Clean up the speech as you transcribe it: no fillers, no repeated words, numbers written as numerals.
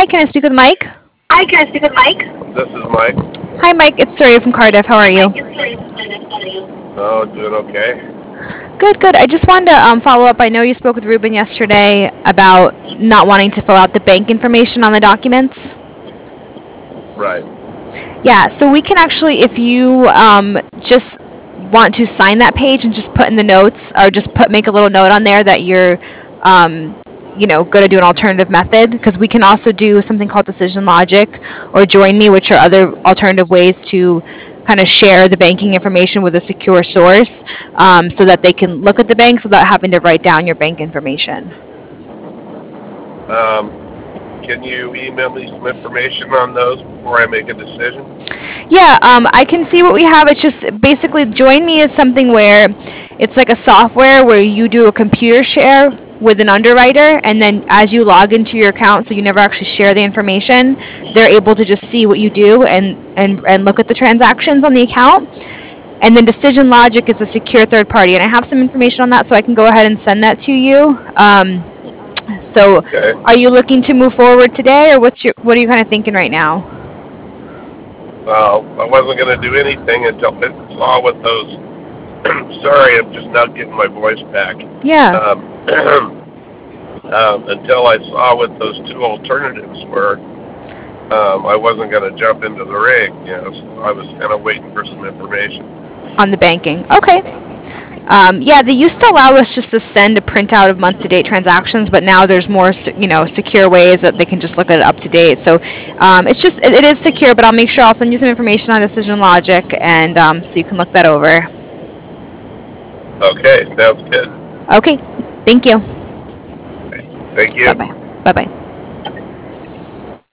Hi, can I speak with Mike? Hi, can I speak with Mike? This is Mike. Hi, Mike. It's Surya from Cardiff. How are you? Oh, doing okay. Good, good. I just wanted to follow up. I know you spoke with Ruben yesterday about not wanting to fill out the bank information on the documents. Right. Yeah, so we can actually, if you just want to sign that page and just put in the notes, or just make a little note on there that you're, going to do an alternative method, because we can also do something called Decision Logic or Join Me, which are other alternative ways to kind of share the banking information with a secure source, so that they can look at the banks without having to write down your bank information. Can you email me some information on those before I make a decision? Yeah, I can see what we have. It's just basically Join Me is something where it's like a software where you do a computer share with an underwriter, and then as you log into your account, so you never actually share the information, they're able to just see what you do and look at the transactions on the account. And then Decision Logic is a secure third party, and I have some information on that, so I can go ahead and send that to you. So, Okay. are you looking to move forward today, or what are you kind of thinking right now? Well, I wasn't going to do anything until I saw what those. Sorry, I'm just not getting my voice back. Yeah. Until I saw what those two alternatives were, I wasn't going to jump into the ring. So I was kind of waiting for some information. On the banking. Okay. Yeah, they used to allow us just to send a printout of month-to-date transactions, but now there's more, secure ways that they can just look at it up to date. So it is secure, but I'll make sure I'll send you some information on Decision Logic, and so you can look that over. Okay, sounds good. Okay, thank you. Thank you. Bye-bye. Bye-bye.